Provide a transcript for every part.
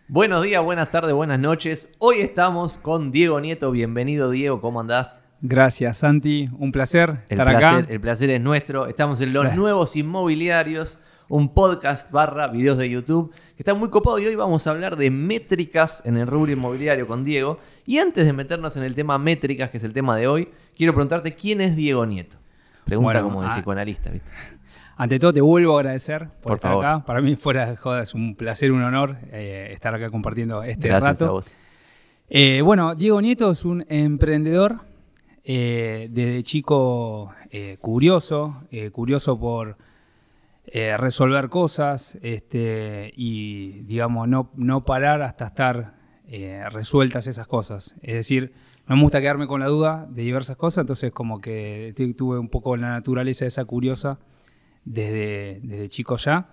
Buenos días, buenas tardes, buenas noches. Hoy estamos con Diego Nieto. Bienvenido, Diego. ¿Cómo andás? Gracias, Santi. Un placer estar acá. El placer es nuestro. Estamos en Los Nuevos Inmobiliarios, un podcast / videos de YouTube que está muy copado y hoy vamos a hablar de métricas en el rubro inmobiliario con Diego. Y antes de meternos en el tema métricas, que es el tema de hoy, quiero preguntarte quién es Diego Nieto. Pregunta como de psicoanalista, ¿viste? Ante todo te vuelvo a agradecer por estar favor. acá. Para mí fuera de joda es un placer, un honor estar acá compartiendo este Gracias rato. a vos. Diego Nieto es un emprendedor desde chico curioso por resolver cosas y digamos no parar hasta estar resueltas esas cosas. Es decir, no me gusta quedarme con la duda de diversas cosas, entonces como que tuve un poco la naturaleza esa curiosa desde chico ya.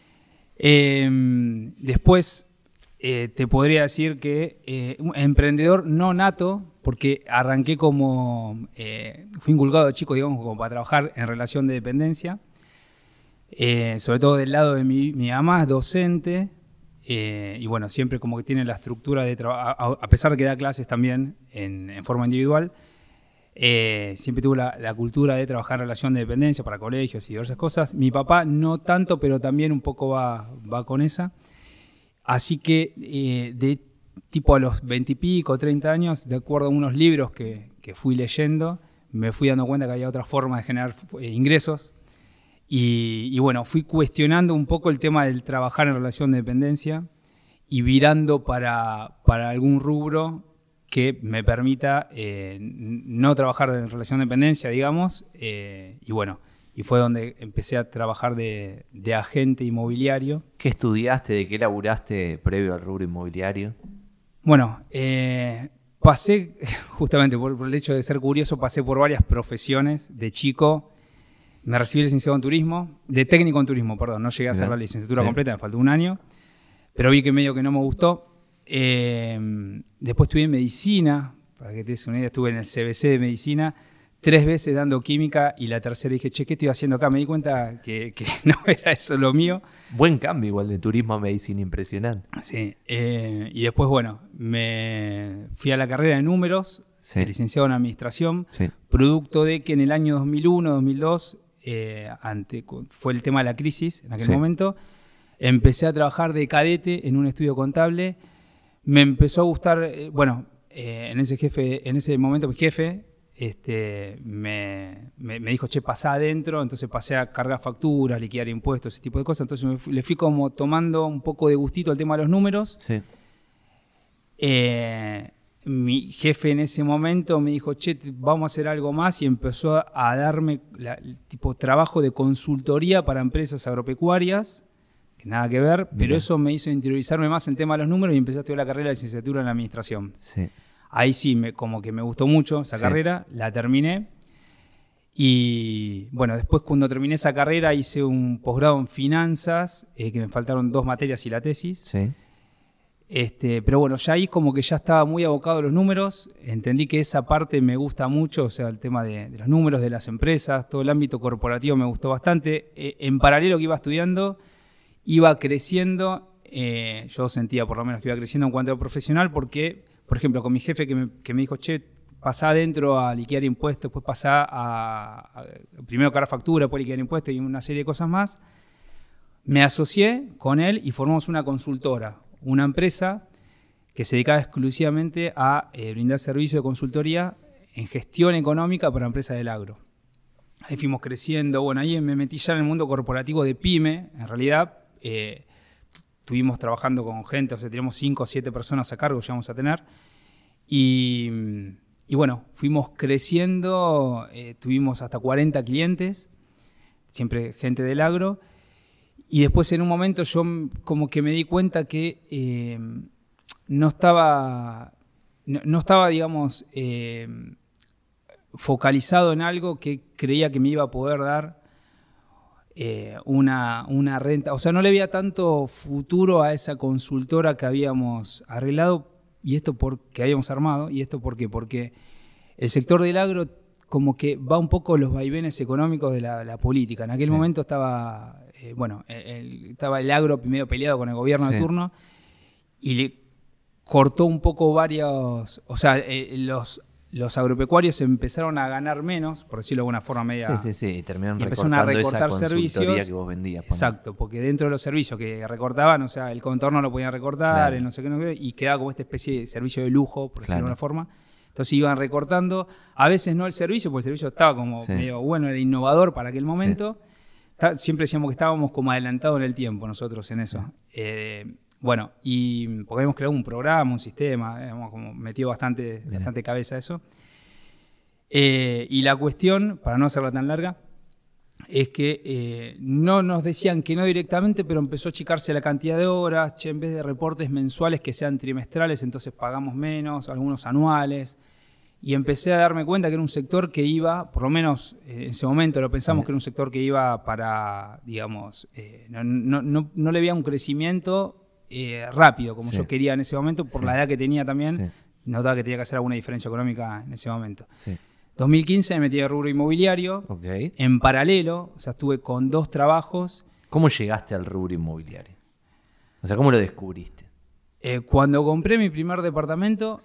Después te podría decir que un emprendedor no nato, porque arranqué fui inculcado de chico, digamos, como para trabajar en relación de dependencia, sobre todo del lado de mi mamá, es docente, y bueno, siempre como que tiene la estructura de trabajo, a pesar de que da clases también en forma individual, siempre tuvo la cultura de trabajar en relación de dependencia para colegios y diversas cosas. Mi papá no tanto, pero también un poco va con esa. Así que de tipo a los 20 y pico, 30 años, de acuerdo a unos libros que fui leyendo, me fui dando cuenta que había otra forma de generar ingresos. Y bueno, fui cuestionando un poco el tema del trabajar en relación de dependencia y virando para algún rubro que me permita no trabajar en relación de dependencia, digamos, y bueno, y fue donde empecé a trabajar de agente inmobiliario. ¿Qué estudiaste? ¿De qué laburaste previo al rubro inmobiliario? Bueno, pasé, justamente por el hecho de ser curioso, pasé por varias profesiones de chico. Me recibí licenciado en turismo, de técnico en turismo, perdón, no llegué a hacer la licenciatura completa, me faltó un año, pero vi que medio que no me gustó. Después estudié medicina, para que te des una idea, estuve en el CBC de medicina 3 veces dando química y la tercera dije, che, ¿qué estoy haciendo acá? Me di cuenta que no era eso lo mío. Buen cambio igual de turismo a medicina, impresionante. Sí, y después, bueno, me fui a la carrera de números, licenciado en administración, producto de que en el año 2001, 2002, fue el tema de la crisis en aquel momento, empecé a trabajar de cadete en un estudio contable. Me empezó a gustar, en ese momento mi jefe me dijo, che, pasá adentro, entonces pasé a cargar facturas, liquidar impuestos, ese tipo de cosas, entonces le fui como tomando un poco de gustito al tema de los números. Sí. Mi jefe en ese momento me dijo, che, vamos a hacer algo más, y empezó a darme el tipo trabajo de consultoría para empresas agropecuarias, que nada que ver, pero eso me hizo interiorizarme más en el tema de los números y empecé a estudiar la carrera de licenciatura en administración. Sí. Ahí sí, como que me gustó mucho esa carrera, la terminé. Y bueno, después cuando terminé esa carrera hice un posgrado en finanzas, que me faltaron 2 materias y la tesis. Sí. Pero bueno, ya ahí como que ya estaba muy abocado a los números, entendí que esa parte me gusta mucho, o sea, el tema de los números, de las empresas, todo el ámbito corporativo me gustó bastante. En paralelo que iba estudiando, iba creciendo, yo sentía por lo menos que iba creciendo en cuanto a profesional, porque, por ejemplo, con mi jefe que me dijo, che, pasá adentro a liquidar impuestos, después pasá primero cargar factura, después liquidar impuestos y una serie de cosas más, me asocié con él y formamos una consultora, una empresa que se dedicaba exclusivamente a brindar servicio de consultoría en gestión económica para empresas del agro. Ahí fuimos creciendo, bueno, ahí me metí ya en el mundo corporativo de pyme, en realidad estuvimos trabajando con gente, o sea, teníamos 5 o 7 personas a cargo, llegamos a tener, y bueno, fuimos creciendo, tuvimos hasta 40 clientes, siempre gente del agro. Y después en un momento yo como que me di cuenta que no estaba, digamos, focalizado en algo que creía que me iba a poder dar una renta. O sea, no le veía tanto futuro a esa consultora que habíamos arreglado y esto porque habíamos armado. ¿Y esto por qué? Porque el sector del agro como que va un poco los vaivenes económicos de la política. En aquel momento estaba... estaba el agro medio peleado con el gobierno de turno, y le cortó un poco varios, o sea, los agropecuarios empezaron a ganar menos, por decirlo de alguna forma media. Sí, y terminaron empezaron a recortar esa consultoría servicios que vos vendías. Exacto, porque dentro de los servicios que recortaban, o sea, el contorno lo podían recortar, Claro. el no sé qué, no sé qué, y quedaba como esta especie de servicio de lujo, por decirlo Claro. de alguna forma. Entonces iban recortando, a veces no el servicio, porque el servicio estaba como Sí. medio bueno, era innovador para aquel momento. Siempre decíamos que estábamos como adelantados en el tiempo nosotros en eso. Bueno, y porque habíamos creado un programa, un sistema, habíamos como metido bastante cabeza a eso. Y la cuestión, para no hacerla tan larga, es que no nos decían que no directamente, pero empezó a achicarse la cantidad de horas. Che, en vez de reportes mensuales que sean trimestrales, entonces pagamos menos, algunos anuales. Y empecé a darme cuenta que era un sector que iba, por lo menos en ese momento lo pensamos, que era un sector que iba para, digamos, no le veía un crecimiento rápido como yo quería en ese momento, por la edad que tenía también. Notaba que tenía que hacer alguna diferencia económica en ese momento. 2015 me metí en rubro inmobiliario, en paralelo, o sea, estuve con 2 trabajos. ¿Cómo llegaste al rubro inmobiliario? O sea, ¿cómo lo descubriste? Cuando compré mi primer departamento,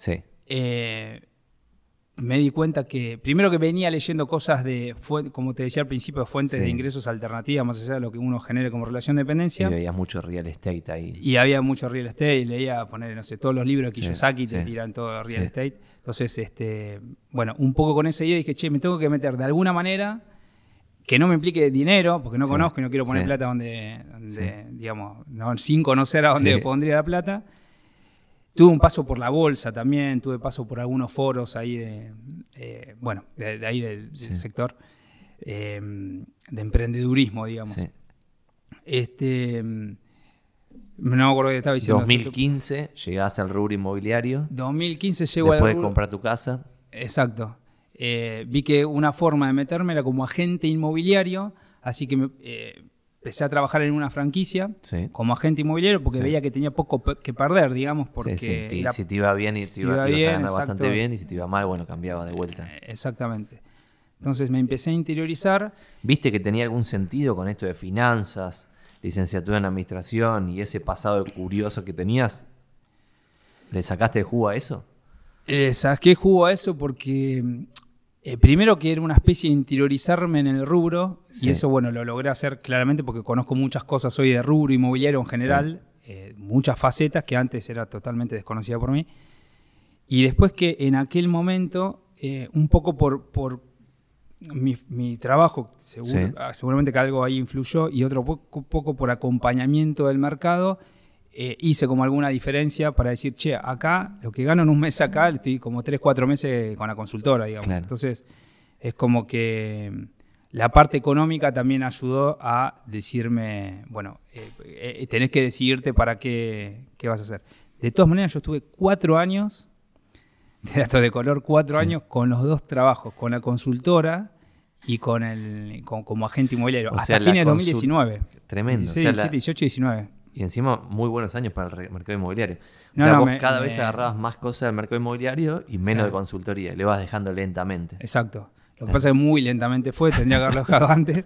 me di cuenta que, primero que venía leyendo cosas de, como te decía al principio, fuentes de ingresos alternativas, más allá de lo que uno genere como relación de dependencia. Y veías mucho real estate ahí. Y había mucho real estate, leía, poner, no sé, todos los libros de Kiyosaki te tiran todo real estate. Entonces, bueno, un poco con esa idea dije, che, me tengo que meter de alguna manera que no me implique dinero, porque no conozco y no quiero poner plata donde digamos, no, sin conocer a dónde pondría la plata. Tuve un paso por la bolsa también, tuve paso por algunos foros ahí de ahí del sector de emprendedurismo, digamos. No me acuerdo qué estaba diciendo. 2015 llegás al rubro inmobiliario. 2015 llego después de comprar tu casa. Exacto. Vi que una forma de meterme era como agente inmobiliario, así que empecé a trabajar en una franquicia como agente inmobiliario porque veía que tenía poco que perder, digamos, porque si te iba bien y te ibas a ganar bastante bien, y si te iba mal, bueno, cambiaba de vuelta. Exactamente. Entonces me empecé a interiorizar. ¿Viste que tenía algún sentido con esto de finanzas, licenciatura en administración y ese pasado curioso que tenías? ¿Le sacaste el jugo a eso? Saqué jugo a eso porque primero que era una especie de interiorizarme en el rubro, y eso, bueno, lo logré hacer claramente porque conozco muchas cosas hoy de rubro inmobiliario en general, muchas facetas que antes era totalmente desconocida por mí. Y después que en aquel momento, un poco por mi trabajo, seguramente que algo ahí influyó, y otro poco por acompañamiento del mercado, hice como alguna diferencia para decir, che, acá lo que gano en un mes acá, estoy como 3-4 meses con la consultora, digamos. Claro. Entonces, es como que la parte económica también ayudó a decirme, bueno, tenés que decidirte para qué vas a hacer. De todas maneras, yo estuve 4 años, de datos de color, 4 años con los 2 trabajos, con la consultora y como agente inmobiliario, hasta fines de 2019. Tremendo. 16, 17, 18 y 19. Y encima, muy buenos años para el mercado inmobiliario. O sea, vos cada vez agarrabas más cosas del mercado inmobiliario y menos de consultoría. Le vas dejando lentamente. Exacto. Lo que pasa es que muy lentamente tendría que haberlo dejado antes.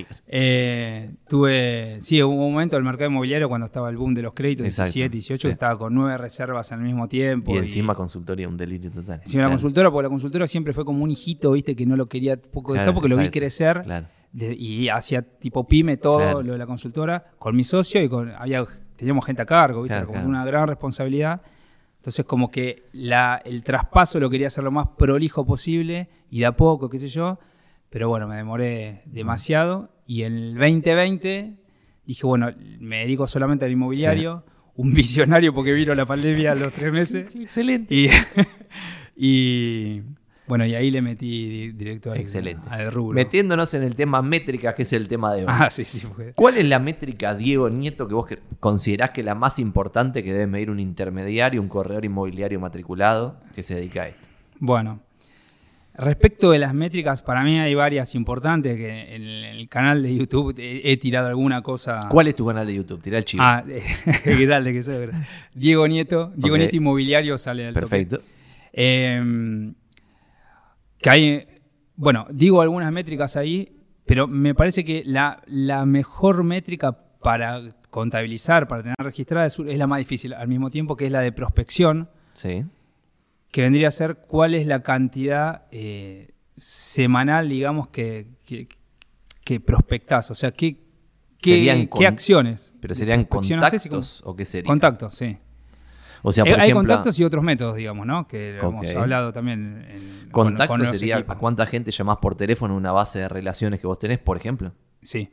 Hubo un momento del mercado inmobiliario cuando estaba el boom de los créditos, 17, 18, que estaba con 9 reservas al mismo tiempo. Y encima consultoría, un delirio total. Encima la consultora, porque la consultora siempre fue como un hijito, viste, que no lo quería poco dejar porque lo vi crecer. Claro. Y hacía tipo pyme todo lo de la consultora con mi socio y teníamos gente a cargo, ¿viste? Como una gran responsabilidad. Entonces como que el traspaso lo quería hacer lo más prolijo posible y de a poco, qué sé yo, pero bueno, me demoré demasiado y en el 2020 dije, bueno, me dedico solamente al inmobiliario, un visionario porque vino la pandemia a los 3 meses. Excelente. Y bueno, y ahí le metí directo al rubro. Metiéndonos en el tema métricas, que es el tema de hoy. Sí. ¿Cuál es la métrica, Diego Nieto, que vos considerás que es la más importante que debe medir un intermediario, un corredor inmobiliario matriculado que se dedica a esto? Bueno, respecto de las métricas, para mí hay varias importantes que en el canal de YouTube he tirado alguna cosa. ¿Cuál es tu canal de YouTube? Tirá el chivo. Grande que soy. Diego Nieto. Diego Nieto Inmobiliario sale al toque. Perfecto. Que hay, bueno, digo algunas métricas ahí, pero me parece que la mejor métrica para contabilizar, para tener registrada, es la más difícil, al mismo tiempo que es la de prospección, Sí. que vendría a ser cuál es la cantidad semanal, digamos, que prospectás. O sea, qué acciones. ¿Pero serían contactos o qué sería? Contactos, sí. O sea, por Hay ejemplo, contactos y otros métodos, digamos, ¿no? Que hemos hablado también. Contacto con los sería equipos. a cuánta gente llamás por teléfono en una base de relaciones que vos tenés, por ejemplo. Sí.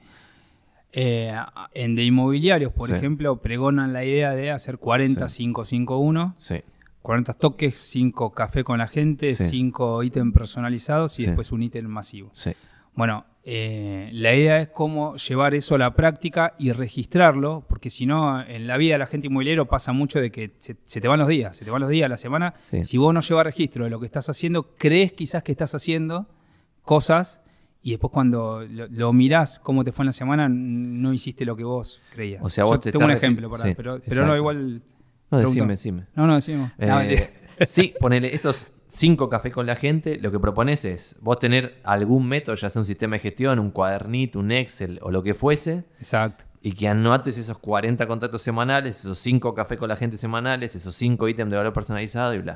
En de inmobiliarios, por ejemplo, pregonan la idea de hacer 40-5-5-1. Sí. 40 toques, 5 café con la gente, 5 ítems personalizados y después un ítem masivo. Sí. Bueno, la idea es cómo llevar eso a la práctica y registrarlo, porque si no, en la vida de la gente inmobiliario pasa mucho de que se te van los días, la semana. Sí. Si vos no llevas registro de lo que estás haciendo, crees quizás que estás haciendo cosas y después cuando lo mirás cómo te fue en la semana, no hiciste lo que vos creías. O sea, vos tengo un ejemplo para dar, pero no, igual... No, decime. No, decimos. Sí, ponele esos 5 cafés con la gente. Lo que propones es vos tener algún método, ya sea un sistema de gestión, un cuadernito, un Excel o lo que fuese. Exacto. Y que anotes esos 40 contactos semanales, esos 5 cafés con la gente semanales, esos 5 ítems de valor personalizado y bla.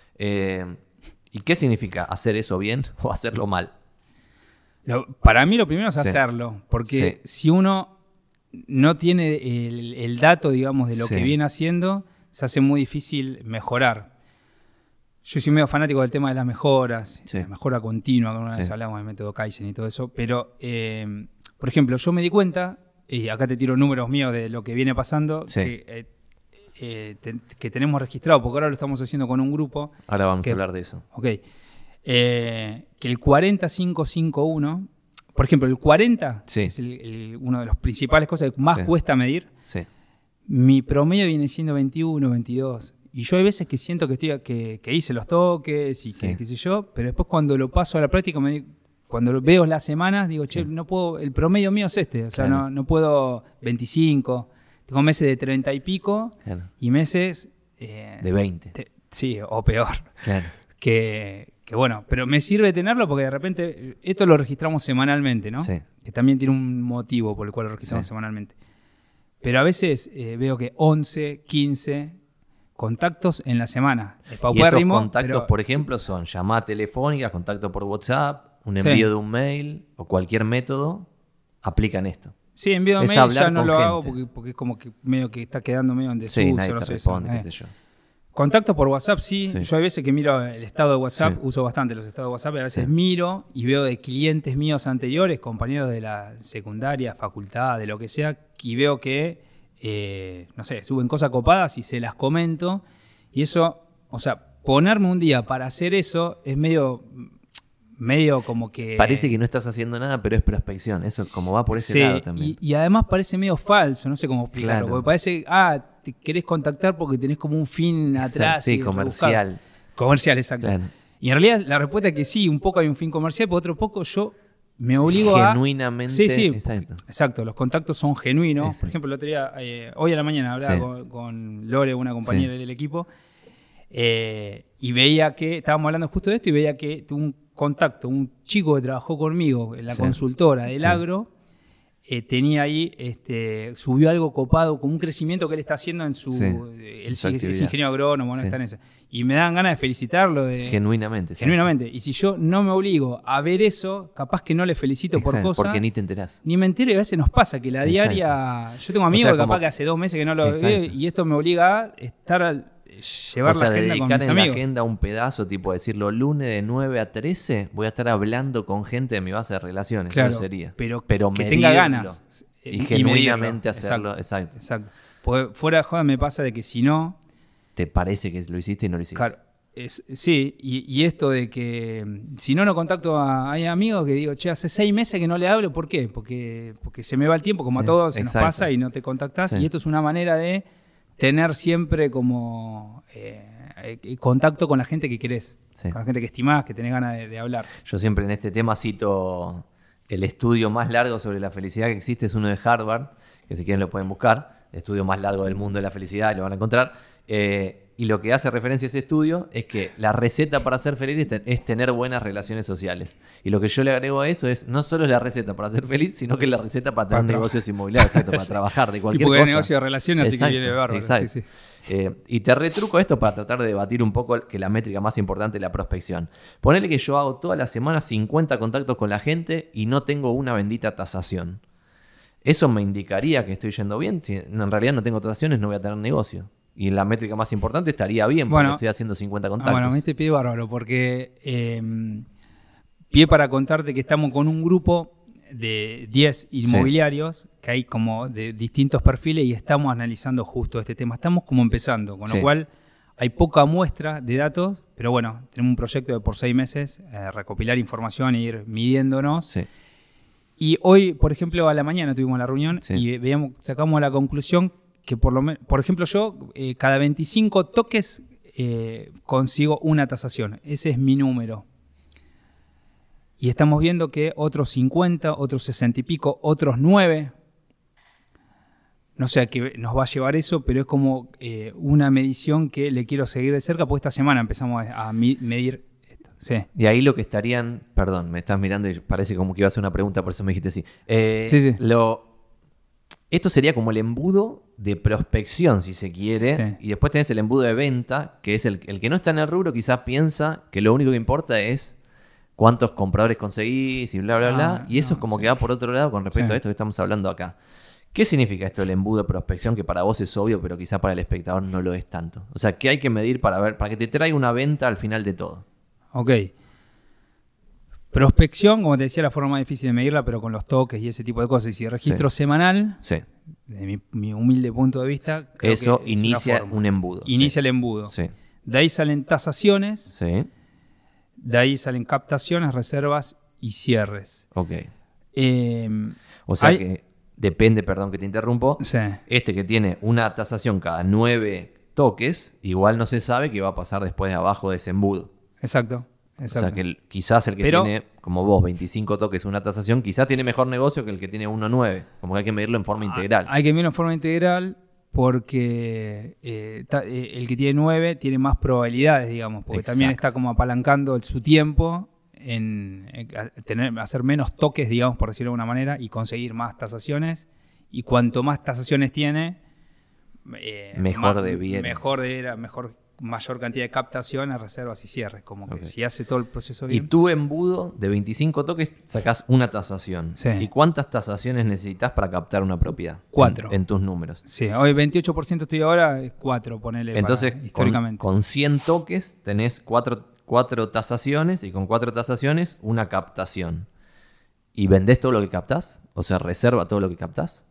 ¿Y qué significa hacer eso bien o hacerlo mal? Para mí lo primero es hacerlo, porque si uno no tiene el dato, digamos, de lo que viene haciendo, se hace muy difícil mejorar. Yo soy medio fanático del tema de las mejoras, la mejora continua, que una vez hablamos del método Kaizen y todo eso, pero, por ejemplo, yo me di cuenta, y acá te tiro números míos de lo que viene pasando, que tenemos registrado, porque ahora lo estamos haciendo con un grupo. Ahora vamos a hablar de eso. Ok. Que el 40-5-5-1, por ejemplo, el 40 es una de las principales cosas que más cuesta medir. Sí. Mi promedio viene siendo 21, 22. Y yo hay veces que siento que hice los toques y que qué sé yo, pero después cuando lo paso a la práctica, cuando lo veo las semanas, digo, che, no puedo, el promedio mío es este, o sea, no puedo 25, tengo meses de 30 y pico y meses... de 20. Sí, o peor. Claro. Que bueno, pero me sirve tenerlo porque de repente, esto lo registramos semanalmente, ¿no? Sí. Que también tiene un motivo por el cual lo registramos semanalmente. Pero a veces veo que 11, 15 contactos en la semana. Y esos contactos, por ejemplo, son llamadas telefónicas, contacto por WhatsApp, un envío de un mail o cualquier método, aplican esto. Sí, envío de mail ya no lo hago porque es como que medio que está quedando medio en desuso. Sí, nadie te responde, qué sé yo. Contacto por WhatsApp, sí. Yo hay veces que miro el estado de WhatsApp, uso bastante los estados de WhatsApp, y a veces miro y veo de clientes míos anteriores, compañeros de la secundaria, facultad, de lo que sea, y veo que, no sé, suben cosas copadas y se las comento. Y eso, o sea, ponerme un día para hacer eso es medio como que... Parece que no estás haciendo nada, pero es prospección. Eso como va por ese lado también. Y además parece medio falso, no sé cómo explicarlo. Porque parece, te querés contactar porque tenés como un fin atrás. Sí, comercial. Rebuscado. Comercial, exacto. Claro. Y en realidad la respuesta es que sí, un poco hay un fin comercial, pero otro poco yo me obligo genuinamente. Sí, exacto. Los contactos son genuinos. Exacto. Por ejemplo, el otro día, hoy a la mañana hablaba con Lore, una compañera del equipo, y veía que, estábamos hablando justo de esto, y veía que tuvo un contacto, un chico que trabajó conmigo en la consultora del agro, tenía ahí, subió algo copado, con un crecimiento que él está haciendo en su... Él es ingeniero agrónomo, no está en eso. Y me dan ganas de felicitarlo. Genuinamente. Genuinamente. Y si yo no me obligo a ver eso, capaz que no le felicito por cosas. Porque ni te enterás. Ni me entero, y a veces nos pasa que la diaria... Yo tengo amigos que capaz que hace 2 meses que no lo veo, y esto me obliga a estar... llevar la agenda con mis amigos. En la agenda un pedazo, tipo decirlo, lunes de 9 a 13 voy a estar hablando con gente de mi base de relaciones. Claro, eso sería. Pero que tenga ganas. Y genuinamente hacerlo. Exacto. Porque fuera de joda me pasa de que si no... Te parece que lo hiciste y no lo hiciste. Claro. Sí, y esto de que si no contacto hay amigos que digo, che, hace 6 meses que no le hablo, ¿por qué? Porque se me va el tiempo, como a todos se nos pasa y no te contactás. Y esto es una manera de tener siempre como contacto con la gente que querés, con la gente que estimás, que tenés ganas de hablar. Yo siempre en este tema cito el estudio más largo sobre la felicidad que existe, es uno de Harvard, que si quieren lo pueden buscar, el estudio más largo del mundo de la felicidad y lo van a encontrar. y lo que hace referencia a ese estudio es que la receta para ser feliz es tener buenas relaciones sociales. Y lo que yo le agrego a eso es no solo es la receta para ser feliz, sino que es la receta para tener negocios inmobiliarios, exacto, para trabajar de cualquier cosa. Y porque hay negocio de relaciones, así que viene de bárbaro. Exacto. Sí. Y te retruco esto para tratar de debatir un poco que la métrica más importante es la prospección. Ponele que yo hago todas las semanas 50 contactos con la gente y no tengo una bendita tasación. ¿Eso me indicaría que estoy yendo bien? Si en realidad no tengo tasaciones, no voy a tener negocio. Y la métrica más importante estaría bien, porque estoy haciendo 50 contactos. Bueno, me pie bárbaro, porque pie para contarte que estamos con un grupo de 10 inmobiliarios, que hay como de distintos perfiles, y estamos analizando justo este tema. Estamos como empezando, con lo cual hay poca muestra de datos, pero bueno, tenemos un proyecto de por 6 meses, recopilar información e ir midiéndonos. Sí. Y hoy, por ejemplo, a la mañana tuvimos la reunión y sacamos la conclusión que por ejemplo yo, cada 25 toques consigo una tasación. Ese es mi número. Y estamos viendo que otros 50, otros 60 y pico, otros 9. No sé a qué nos va a llevar eso, pero es como una medición que le quiero seguir de cerca, porque esta semana empezamos a medir esto. Sí. Y ahí lo que estarían... Perdón, me estás mirando y parece como que iba a hacer una pregunta, por eso me dijiste sí. Sí. Esto sería como el embudo de prospección, si se quiere. Sí. Y después tenés el embudo de venta, que es el que no está en el rubro, quizás piensa que lo único que importa es cuántos compradores conseguís y bla, bla, bla. Y eso es como que va por otro lado con respecto a esto que estamos hablando acá. ¿Qué significa esto del embudo de prospección? Que para vos es obvio, pero quizá para el espectador no lo es tanto. O sea, ¿qué hay que medir para que te traiga una venta al final de todo? Ok. Prospección, como te decía, la forma más difícil de medirla, pero con los toques y ese tipo de cosas. Y si registro semanal, desde mi humilde punto de vista, creo eso que inicia un embudo. Inicia el embudo. Sí. De ahí salen tasaciones. Sí. De ahí salen captaciones, reservas y cierres. Ok. O sea que depende, perdón que te interrumpo, este que tiene una tasación cada 9 toques, igual no se sabe qué va a pasar después de abajo de ese embudo. Exacto. O sea que quizás el que tiene, como vos, 25 toques una tasación, quizás tiene mejor negocio que el que tiene 1,9. Como que hay que medirlo en forma integral. Hay que medirlo en forma integral porque el que tiene 9 tiene más probabilidades, digamos, porque también está como apalancando su tiempo en hacer menos toques, digamos, por decirlo de alguna manera, y conseguir más tasaciones. Y cuanto más tasaciones tiene, mayor cantidad de captaciones, reservas y cierres. Como que si hace todo el proceso bien. Y tu embudo de 25 toques sacás una tasación. Sí. ¿Y cuántas tasaciones necesitas para captar una propiedad? 4. En tus números. Sí, hoy 28% estoy ahora, 4, ponele. Entonces, históricamente. Con 100 toques tenés 4 tasaciones y con 4 tasaciones una captación. ¿Y vendés todo lo que captás? O sea, ¿reserva todo lo que captás?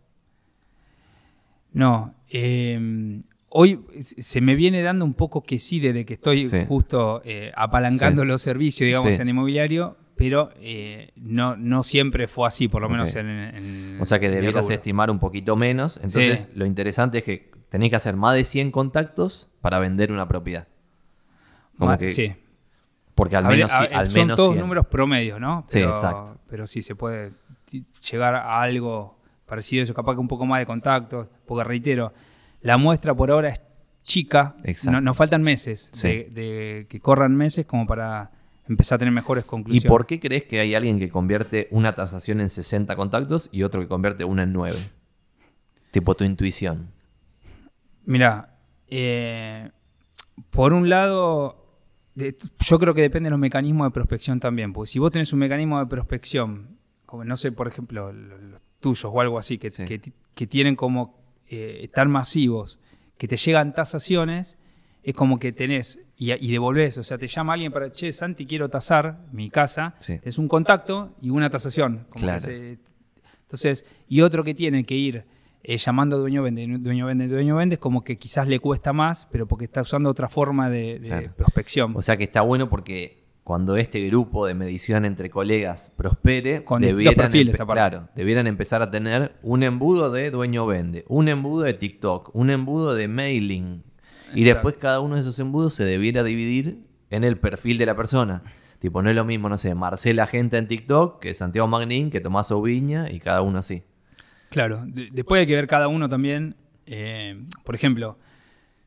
No, hoy se me viene dando un poco que sí, desde que estoy justo apalancando los servicios, digamos, en inmobiliario, pero no siempre fue así, por lo menos en o sea que deberías estimar un poquito menos. Entonces, lo interesante es que tenés que hacer más de 100 contactos para vender una propiedad. Porque al menos son todos 100. números promedios, ¿no? Pero, sí, exacto. Pero sí se puede llegar a algo parecido a eso, capaz que un poco más de contactos, porque reitero, la muestra por ahora es chica, nos faltan meses, de que corran meses como para empezar a tener mejores conclusiones. ¿Y por qué crees que hay alguien que convierte una tasación en 60 contactos y otro que convierte una en 9? Tipo tu intuición. Mira, por un lado, yo creo que depende de los mecanismos de prospección también, porque si vos tenés un mecanismo de prospección, como no sé, por ejemplo, los tuyos o algo así, que tienen como estar masivos, que te llegan tasaciones, es como que tenés y devolvés, o sea, te llama alguien para, che, Santi, quiero tasar mi casa, es un contacto y una tasación. Como entonces, y otro que tiene que ir llamando dueño vende, es como que quizás le cuesta más, pero porque está usando otra forma de prospección. O sea que está bueno porque cuando este grupo de medición entre colegas prospere, debieran empezar a tener un embudo de dueño vende, un embudo de TikTok, un embudo de mailing. Exacto. Y después cada uno de esos embudos se debiera dividir en el perfil de la persona. Tipo, no es lo mismo, no sé, Marcela Agenta en TikTok que Santiago Magnín, que Tomás Viña y cada uno así. Claro, después hay que ver cada uno también. Por ejemplo,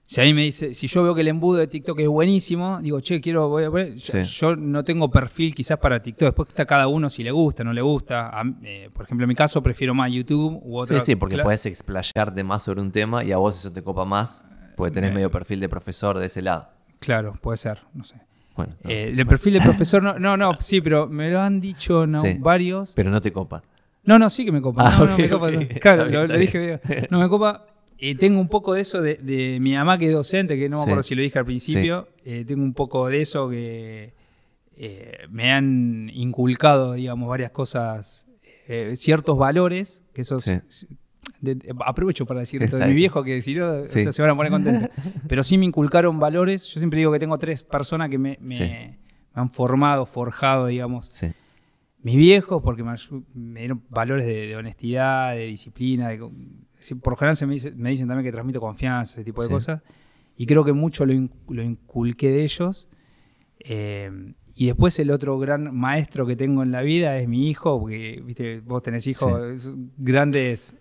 Si a mí me dice, si yo veo que el embudo de TikTok es buenísimo, digo, che, voy a ver. Yo no tengo perfil quizás para TikTok. Después está cada uno si le gusta, no le gusta. Por ejemplo, en mi caso prefiero más YouTube u otra. Sí, porque podés explayarte más sobre un tema y a vos eso te copa más porque tenés medio perfil de profesor de ese lado. Claro, puede ser, no sé. Bueno, no, el perfil de profesor, sí, pero me lo han dicho varios. Pero no te copa. No, sí que me copa. Okay, me copa. Okay. Claro, lo dije. No me copa. Tengo un poco de eso de mi mamá que es docente, que no me acuerdo si lo dije al principio. Tengo un poco de eso que me han inculcado, digamos, varias cosas, ciertos valores, que esos... aprovecho para decir esto de mi viejo, que si no se van a poner contentos. Pero sí me inculcaron valores. Yo siempre digo que tengo 3 personas que me han forjado, digamos. Sí. Mis viejos, porque me dieron valores de honestidad, de disciplina, por lo general me dicen también que transmito confianza, ese tipo de cosas. Y creo que mucho lo inculqué de ellos. Y después el otro gran maestro que tengo en la vida es mi hijo, porque ¿viste? Vos tenés hijos, grandes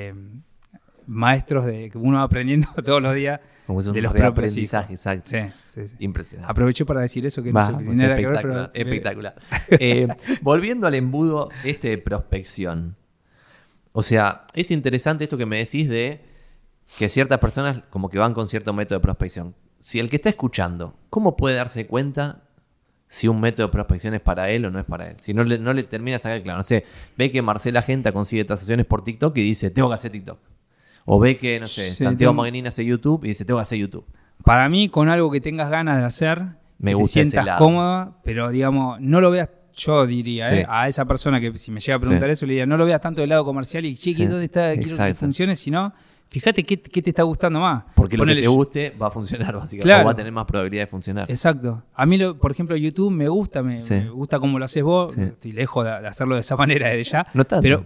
maestros que uno va aprendiendo todos los días. Como es un de los aprendizaje, exacto. Sí. Impresionante. Aproveché para decir eso, que no sé si era que ver, pero... Espectacular. Volviendo al embudo de prospección. O sea, es interesante esto que me decís de que ciertas personas como que van con cierto método de prospección. Si el que está escuchando, ¿cómo puede darse cuenta si un método de prospección es para él o no es para él? Si no le termina de sacar claro. No sé, ve que Marcela Genta consigue tasaciones por TikTok y dice, tengo que hacer TikTok. O ve que, no sé, Santiago Magnin hace YouTube y dice, tengo que hacer YouTube. Para mí, con algo que tengas ganas de hacer, me gusta, te sientas cómoda, pero digamos, no lo veas, yo diría, a esa persona que si me llega a preguntar eso, le diría, no lo veas tanto del lado comercial y, che, ¿dónde está? Quiero que funcione, sino... Fíjate qué te está gustando más. Porque lo que te guste va a funcionar, básicamente. Claro. O va a tener más probabilidad de funcionar. Exacto. A mí, por ejemplo, YouTube me gusta. Me gusta cómo lo haces vos. Estoy lejos de hacerlo de esa manera desde ya. No tanto.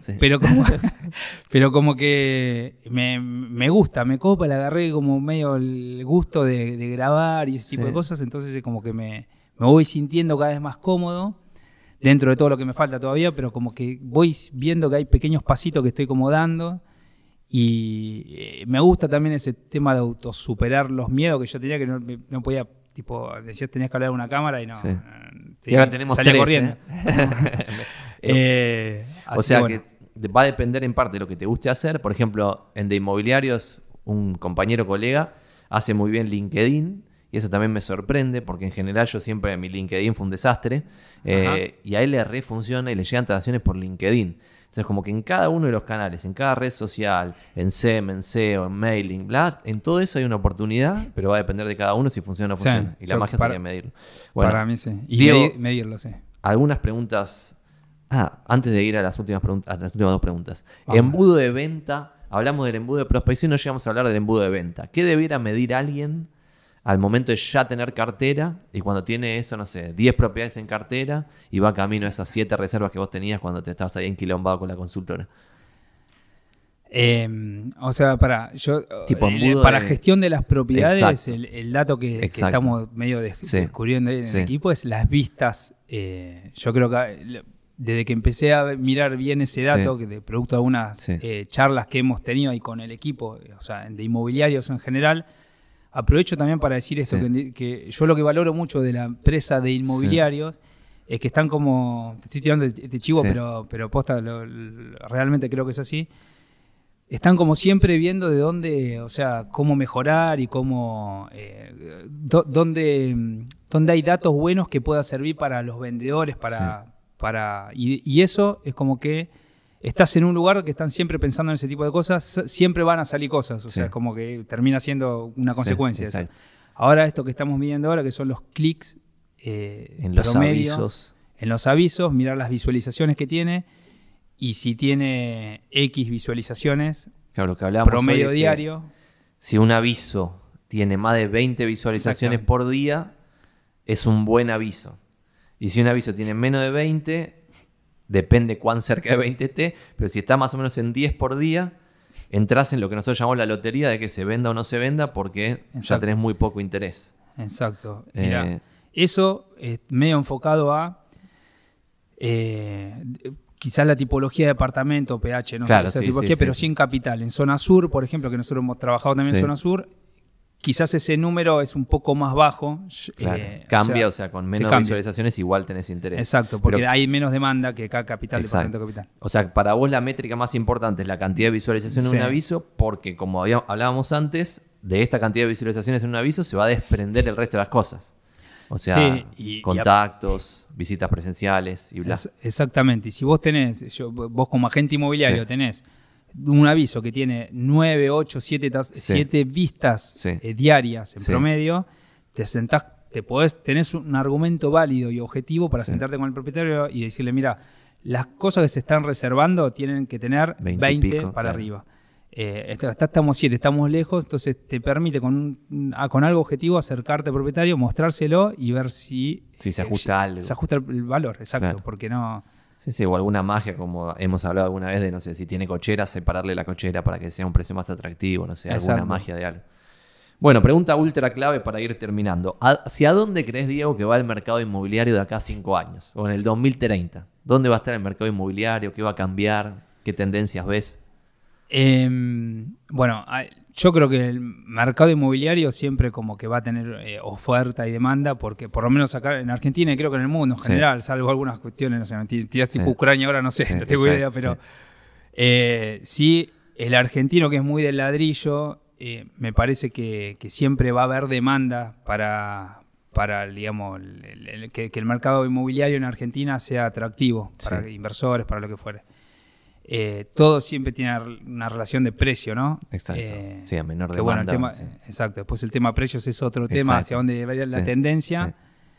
Pero como que me gusta, me copa. Le agarré como medio el gusto de grabar y ese tipo de cosas. Entonces como que me voy sintiendo cada vez más cómodo. Dentro de todo lo que me falta todavía. Pero como que voy viendo que hay pequeños pasitos que estoy como dando. Y me gusta también ese tema de autosuperar los miedos que yo tenía, que no podía, tipo, decías tenías que hablar de una cámara y no. Y ahora tenemos 3, corriendo. O sea que va a depender en parte de lo que te guste hacer. Por ejemplo, en de inmobiliarios, un compañero colega hace muy bien LinkedIn. Y eso también me sorprende, porque en general yo siempre, mi LinkedIn fue un desastre. Y a él le refunciona y le llegan transacciones por LinkedIn. Entonces, como que en cada uno de los canales, en cada red social, en SEM, en SEO, en mailing, bla, en todo eso hay una oportunidad, pero va a depender de cada uno si funciona o no funciona. Y la magia sería medirlo. Bueno, para mí sí. Y Diego, medirlo, sí. Algunas preguntas. Antes de ir a las últimas preguntas, a las últimas 2 preguntas. Embudo de venta. Hablamos del embudo de prospección y no llegamos a hablar del embudo de venta. ¿Qué debiera medir alguien al momento de ya tener cartera y cuando tiene eso, no sé, 10 propiedades en cartera y va camino a esas 7 reservas que vos tenías cuando te estabas ahí enquilombado con la consultora? O sea, para gestión de las propiedades, el dato que estamos medio descubriendo en el equipo es las vistas. Yo creo que desde que empecé a mirar bien ese dato, que de producto de algunas charlas que hemos tenido ahí con el equipo, o sea, de inmobiliarios en general, aprovecho también para decir esto, que yo lo que valoro mucho de la empresa de inmobiliarios es que están como, te estoy tirando este chivo, pero posta, realmente creo que es así, están como siempre viendo de dónde, o sea, cómo mejorar y cómo, dónde hay datos buenos que pueda servir para los vendedores, y eso es como que estás en un lugar que están siempre pensando en ese tipo de cosas, siempre van a salir cosas, o sea, como que termina siendo una consecuencia de eso. Ahora esto que estamos midiendo ahora, que son los clics en los avisos. En los avisos, mirar las visualizaciones que tiene y si tiene X visualizaciones, claro, lo que hablábamos promedio diario. Si un aviso tiene más de 20 visualizaciones por día, es un buen aviso. Y si un aviso tiene menos de 20... Depende cuán cerca de 20 esté, pero si está más o menos en 10 por día, entras en lo que nosotros llamamos la lotería de que se venda o no se venda porque ya tenés muy poco interés. Exacto. Mirá, eso es medio enfocado a quizás la tipología de departamento, PH, no sé esa tipología, pero sí en capital. En zona sur, por ejemplo, que nosotros hemos trabajado también en zona sur, quizás ese número es un poco más bajo. Claro. Cambia, o sea, con menos visualizaciones igual tenés interés. Exacto, porque hay menos demanda que cada capital, exacto. departamento capital. O sea, para vos la métrica más importante es la cantidad de visualizaciones en un aviso, porque como hablábamos antes, de esta cantidad de visualizaciones en un aviso se va a desprender el resto de las cosas. O sea, contactos, visitas presenciales y bla. Exactamente. Y si vos vos como agente inmobiliario tenés un aviso que tiene 9, 8, 7 vistas diarias en promedio, te sentás, tenés un argumento válido y objetivo para sentarte con el propietario y decirle, mira, las cosas que se están reservando tienen que tener 20 para arriba. Estamos 7, estamos lejos, entonces te permite con algo objetivo acercarte al propietario, mostrárselo y ver si se ajusta algo. Se ajusta el valor, exacto, claro. Porque no... Sí, o alguna magia, como hemos hablado alguna vez de, no sé, si tiene cochera, separarle la cochera para que sea un precio más atractivo, no sé, alguna magia de algo. Bueno, pregunta ultra clave para ir terminando. ¿Hacia dónde crees, Diego, que va el mercado inmobiliario de acá a 5 años? O en el 2030. ¿Dónde va a estar el mercado inmobiliario? ¿Qué va a cambiar? ¿Qué tendencias ves? Bueno, yo creo que el mercado inmobiliario siempre como que va a tener oferta y demanda, porque por lo menos acá en Argentina y creo que en el mundo en general, salvo algunas cuestiones, no sé, tiras tipo Ucrania ahora, no sé, no tengo idea, pero sí, el argentino que es muy del ladrillo, me parece que siempre va a haber demanda para digamos, que el mercado inmobiliario en Argentina sea atractivo para inversores, para lo que fuere. Todo siempre tiene una relación de precio, ¿no? Exacto. A menor demanda. Bueno, exacto. Después el tema precios es otro tema, hacia dónde va la tendencia.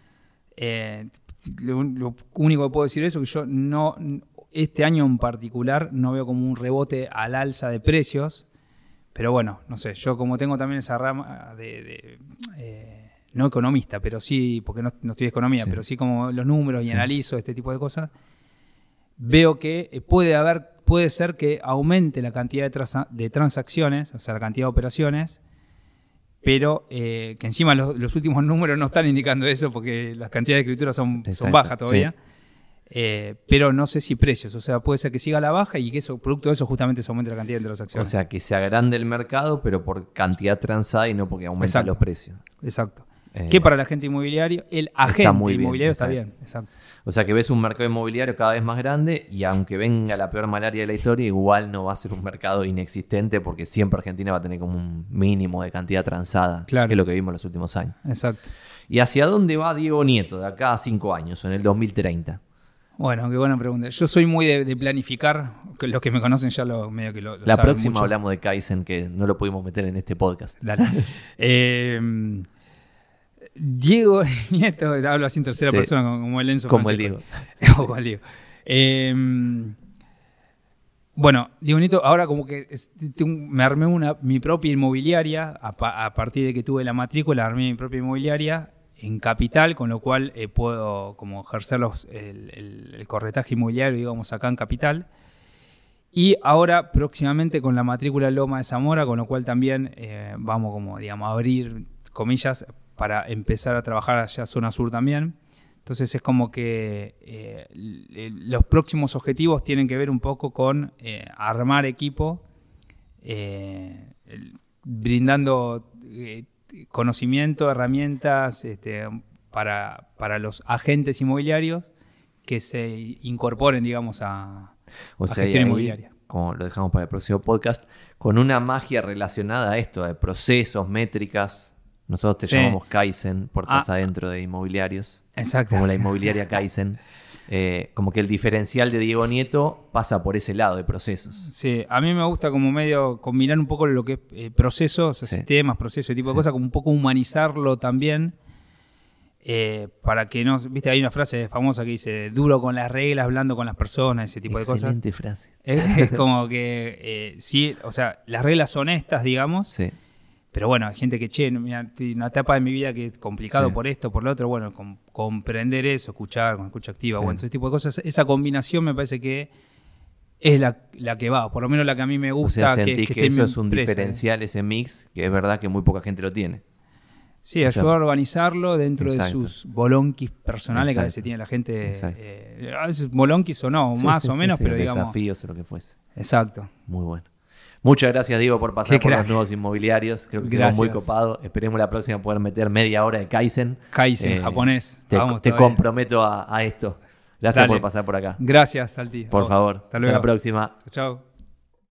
Lo único que puedo decir es que yo este año en particular no veo como un rebote al alza de precios, pero bueno, no sé, yo como tengo también esa rama no economista, pero sí, porque no estudié economía, pero sí como los números y analizo este tipo de cosas, veo que puede ser que aumente la cantidad de transacciones, o sea, la cantidad de operaciones, pero que encima los últimos números no están indicando eso porque las cantidades de escrituras son bajas todavía. Pero no sé si precios, o sea, puede ser que siga a la baja y que eso, producto de eso justamente se aumente la cantidad de transacciones. O sea, que se agrande el mercado, pero por cantidad transada y no porque aumentan los precios. Exacto. Que para el agente inmobiliario, el agente inmobiliario está bien. Exacto. O sea que ves un mercado inmobiliario cada vez más grande y aunque venga la peor malaria de la historia, igual no va a ser un mercado inexistente porque siempre Argentina va a tener como un mínimo de cantidad transada, que es lo que vimos en los últimos años. Exacto. ¿Y hacia dónde va Diego Nieto de acá a 5 años, en el 2030? Bueno, qué buena pregunta. Yo soy muy de planificar, que los que me conocen ya medio que lo la saben próxima mucho. Hablamos de Kaizen, que no lo pudimos meter en este podcast. Dale. Diego Nieto, hablo así en tercera persona como el Enzo. Como el Diego. Como el Diego. Bueno, Diego Nieto, ahora como que me armé mi propia inmobiliaria, a partir de que tuve la matrícula, armé mi propia inmobiliaria en Capital, con lo cual puedo como ejercer el corretaje inmobiliario, digamos, acá en Capital. Y ahora próximamente con la matrícula Loma de Zamora, con lo cual también vamos como, digamos, a abrir comillas para empezar a trabajar allá zona sur también. Entonces es como que los próximos objetivos tienen que ver un poco con armar equipo, brindando conocimiento, herramientas para los agentes inmobiliarios que se incorporen, digamos, a gestión inmobiliaria. Como lo dejamos para el próximo podcast, con una magia relacionada a esto, de procesos, métricas. Nosotros te llamamos Kaizen, puertas adentro de inmobiliarios. Exacto. Como la inmobiliaria Kaizen. Como que el diferencial de Diego Nieto pasa por ese lado de procesos. Sí, a mí me gusta como medio combinar un poco lo que es procesos, sistemas, procesos, tipo de cosas, como un poco humanizarlo también. Para que no, viste, hay una frase famosa que dice duro con las reglas, blando con las personas, ese tipo de cosas. Excelente frase. Es como que sí, o sea, las reglas son estas, digamos. Sí. Pero bueno, hay gente que, mira, una etapa de mi vida que es complicado por esto, por lo otro, bueno, comprender eso, escuchar, con escucha activa, bueno, ese tipo de cosas, esa combinación me parece que es la que va, por lo menos la que a mí me gusta. O sea, sentís que eso es un diferencial, ese mix, que es verdad que muy poca gente lo tiene. Sí, ayudar a organizarlo dentro de sus bolonquis personales que a veces tiene la gente. A veces bolonquis o no, más o menos, pero digamos. Desafíos o lo que fuese. Exacto. Muy bueno. Muchas gracias, Diego, por pasar Qué por crack. los nuevos inmobiliarios. Creo que quedó Gracias. muy copado. Esperemos la próxima poder meter media hora de Kaizen. Kaizen, japonés. Te Vamos te todavía. comprometo a esto. Gracias Dale. por pasar por acá. Gracias, Salti. Por A vos. favor. Hasta Hasta luego. la próxima. Chao.